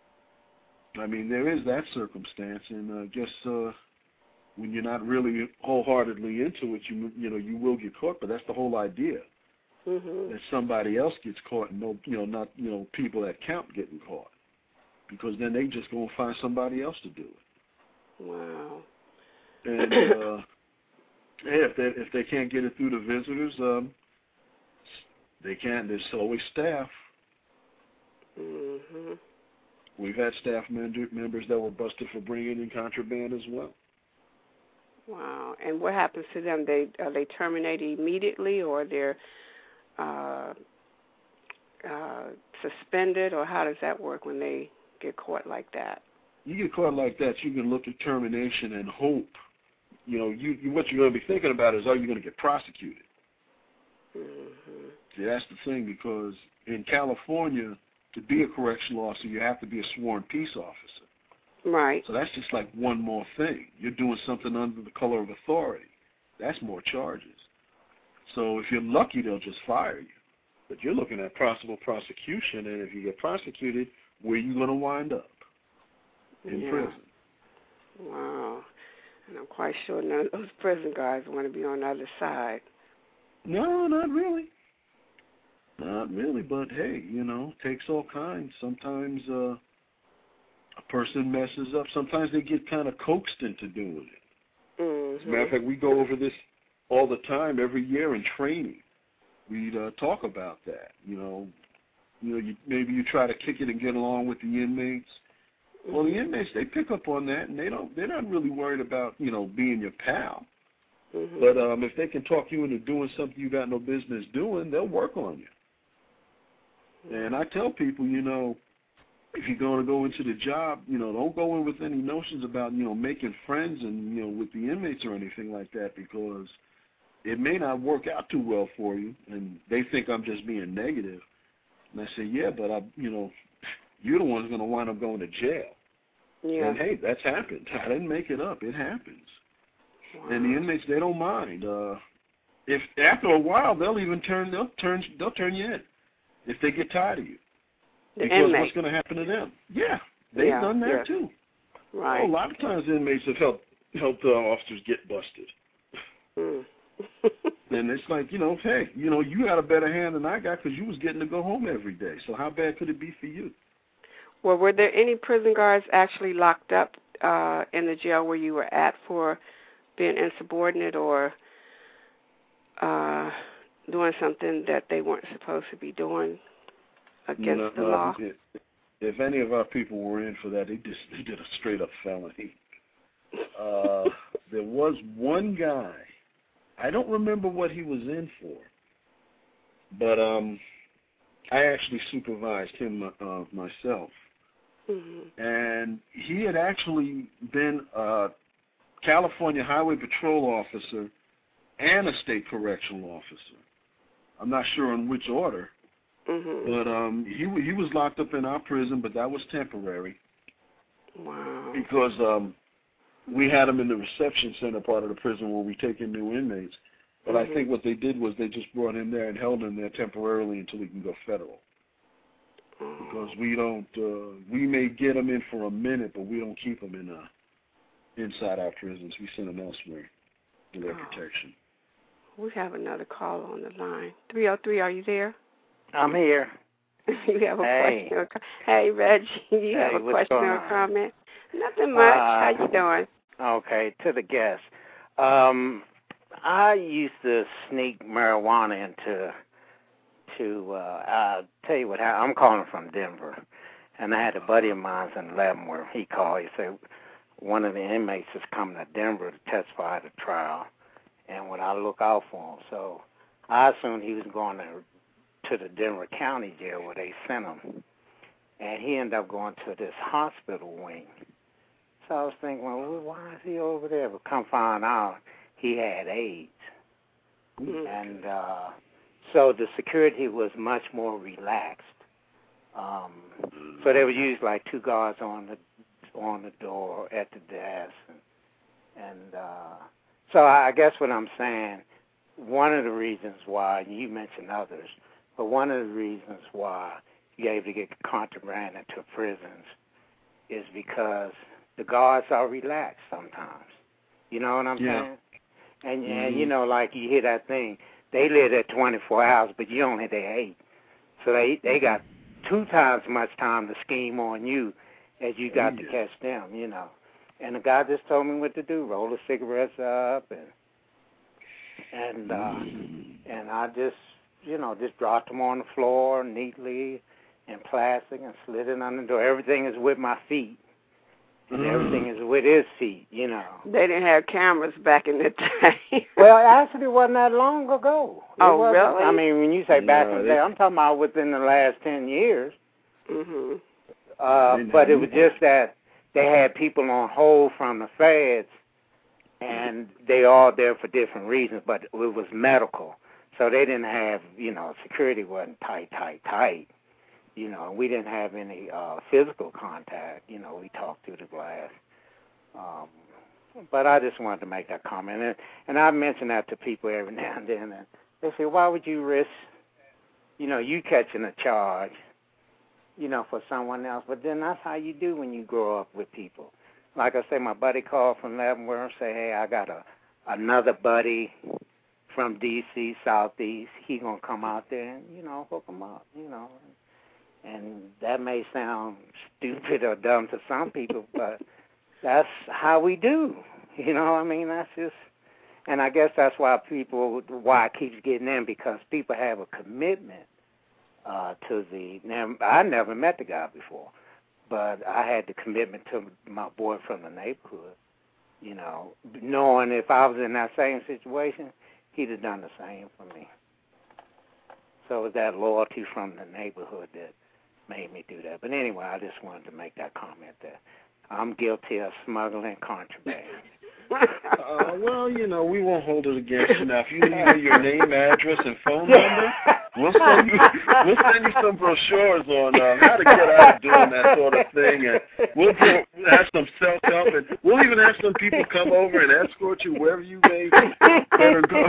I mean, there is that circumstance, and I uh, guess uh, when you're not really wholeheartedly into it, you you know, you will get caught, but that's the whole idea, mm-hmm. that somebody else gets caught and no, you know, not, you know, people that count getting caught, because then they just going to find somebody else to do it. Wow. And uh, yeah, if they if they can't get it through the visitors, um, they can't. There's always staff. Mm-hmm. We've had staff member, members that were busted for bringing in contraband as well. Wow. And what happens to them? They are they terminated immediately, or they're uh, uh, suspended, or how does that work when they get caught like that? You get caught like that, you can look at termination and hope. You know, you, you what you're going to be thinking about is, are you going to get prosecuted? Mm-hmm. See, that's the thing, because in California, to be a correctional officer, you have to be a sworn peace officer. Right. So that's just like one more thing. You're doing something under the color of authority. That's more charges. So if you're lucky, they'll just fire you. But you're looking at possible prosecution, and if you get prosecuted, where are you going to wind up? In yeah. prison. Wow. And I'm quite sure none of those prison guards want to be on the other side. No, not really. Not really, but hey, you know, takes all kinds. Sometimes uh, a person messes up. Sometimes they get kind of coaxed into doing it. Mm-hmm. As a matter of fact, we go over this all the time, every year in training. We uh, talk about that. You know, you know, you, maybe you try to kick it and get along with the inmates. Well, the inmates, they pick up on that, and they don't. They're not really worried about, you know, being your pal. Mm-hmm. But um, if they can talk you into doing something you got no business doing, they'll work on you. And I tell people, you know, if you're going to go into the job, you know, don't go in with any notions about, you know, making friends and, you know, with the inmates or anything like that, because it may not work out too well for you, and they think I'm just being negative. And I say, yeah, but, I, you know, you're the one who's going to wind up going to jail. Yeah. And, hey, that's happened. I didn't make it up. It happens. Wow. And the inmates, they don't mind. Uh, if after a while, they'll even turn, they'll turn, they'll turn you in if they get tired of you. The because inmate. what's going to happen to them? Yeah, they've yeah, done that yeah. too. Right. Oh, a lot of times inmates have helped helped uh, officers get busted. Mm. And it's like, you know, hey, you know, you got a better hand than I got because you was getting to go home every day. So how bad could it be for you? Well, were there any prison guards actually locked up uh, in the jail where you were at for being insubordinate or uh, doing something that they weren't supposed to be doing against no, the no, law? If, if any of our people were in for that, they just they did a straight-up felony. Uh, there was one guy. I don't remember what he was in for, but um, I actually supervised him uh, myself. Mm-hmm. And he had actually been a California Highway Patrol officer and a state correctional officer. I'm not sure in which order, Mm-hmm. but um, he he was locked up in our prison, but that was temporary. Wow. Because um, we had him in the reception center part of the prison where we take in new inmates. But Mm-hmm. I think what they did was they just brought him there and held him there temporarily until he can go federal. Because we don't, uh, we may get them in for a minute, but we don't keep them in uh, inside our prisons. We send them elsewhere for their Oh. protection. We have another call on the line. three oh three, are you there? I'm here. You have a Hey. question? Or co- hey, Reggie, you Hey, have a what's question going or on? comment? Nothing much. Uh, How you doing? Okay, to the guest. Um, I used to sneak marijuana into, to, uh, I'll tell you what happened. I'm calling from Denver, and I had a buddy of mine in Leavenworth. He called, he said, one of the inmates is coming to Denver to testify at the trial, and would I look out for him? So I assumed he was going to to the Denver County Jail where they sent him. And he ended up going to this hospital wing. So I was thinking, well, why is he over there? But come find out, he had AIDS. Mm-hmm. And uh, so the security was much more relaxed. Um, so they would use like two guards on the on the door at the desk. And, and uh, so I guess what I'm saying, one of the reasons why, and you mentioned others, but one of the reasons why you're able to get contraband into prisons is because the guards are relaxed sometimes. You know what I'm yeah. saying? And, mm-hmm. and, you know, like you hear that thing, they live there twenty-four hours, but you only there eight. So they they got two times as much time to scheme on you as you got yeah. to catch them, you know. And the guy just told me what to do, roll the cigarettes up, and and uh, mm-hmm. and I just, you know, just dropped them on the floor neatly in plastic and slid it under the door. Everything is with my feet. And mm. everything is with his feet, you know. They didn't have cameras back in the day. Well, actually, it wasn't that long ago. It oh, wasn't, really? I mean, when you say back no, in the day, I'm talking about within the last ten years. Mm-hmm. Uh, but it was just that they had people on hold from the feds, and they all there for different reasons, but it was medical. So they didn't have, you know, security wasn't tight, tight, tight. You know, we didn't have any uh, physical contact. You know, we talked through the glass. Um, but I just wanted to make that comment. And, and I mention that to people every now and then. And they say, why would you risk, you know, you catching a charge, you know, for someone else? But then that's how you do when you grow up with people. Like I say, my buddy called from Leavenworth and say, hey, I got a another buddy from D C, Southeast. He going to come out there and, you know, hook him up, you know. And that may sound stupid or dumb to some people, but that's how we do. You know, I mean, that's just, and I guess that's why people, why it keeps getting in, because people have a commitment uh, to the, now, I never met the guy before, but I had the commitment to my boy from the neighborhood, you know, knowing if I was in that same situation, he'd have done the same for me. So it was that loyalty from the neighborhood that made me do that. But anyway, I just wanted to make that comment that I'm guilty of smuggling contraband. uh, well, you know, we won't hold it against you. Now, if you need your name, address, and phone number, we'll send you we'll send you some brochures on uh, how to get out of doing that sort of thing, and we'll, do, we'll have some self-help, and we'll even have some people come over and escort you wherever you may better go.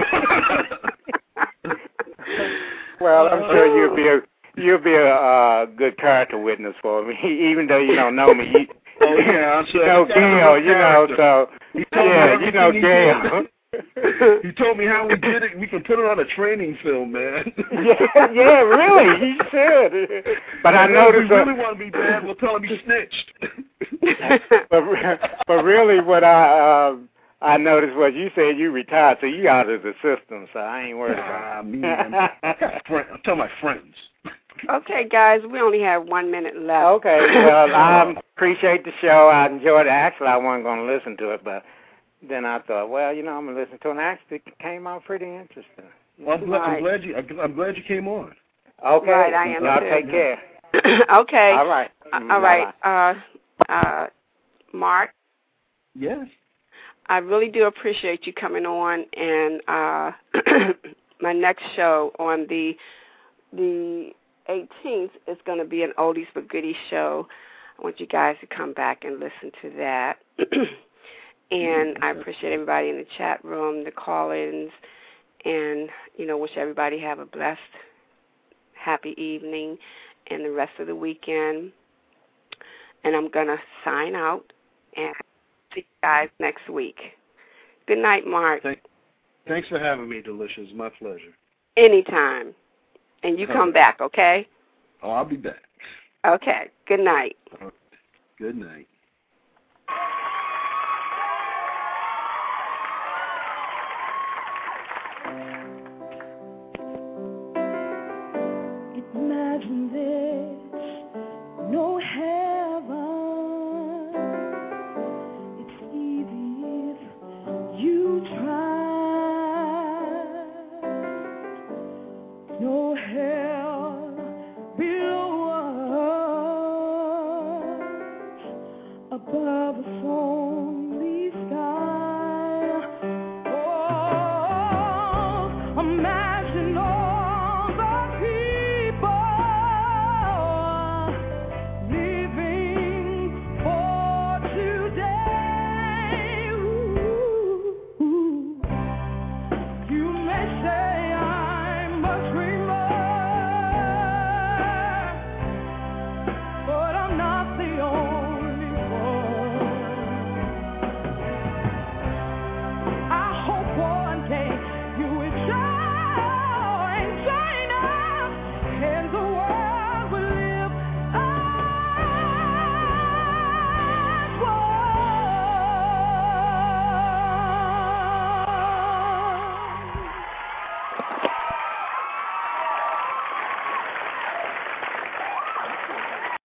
Well, I'm sure you'll be a you'll be a uh, good character witness for me, even though you don't know me. You, oh yeah, I'm sure. You know Gail, you know, so yeah, you know Gail. He told me how we did it. We can put it on a training film, man. yeah, yeah, really, you should. But I noticed. If we really want to be bad, we'll tell him he snitched. but, but really, what I uh, I noticed was you said you retired, so you out of the system. So I ain't worried about. Ah, me, man. I'm telling my friends. Okay, guys, we only have one minute left. Okay, well, I appreciate the show. I enjoyed it. Actually, I wasn't going to listen to it, but then I thought, well, you know, I'm going to listen to it. And actually, it came out pretty interesting. Well, I'm, glad, I'm glad you. I'm glad you came on. Okay, right, I am y'all too. take care. Okay. All right. Uh, all right. Uh, uh, Mark. Yes. I really do appreciate you coming on, and uh, my next show on the the eighteenth is going to be an oldies but goodies show. I want you guys to come back and listen to that. And I appreciate everybody in the chat room, the call-ins, and, you know, wish everybody have a blessed, happy evening and the rest of the weekend. And I'm going to sign out and see you guys next week. Good night, Mark. Thank, thanks for having me, Delicious. My pleasure. Anytime. And you come back, okay? Oh, I'll be back. Okay. Good night. Good night. Imagine this, no heaven. It's easy if you try. No hell. by the phone.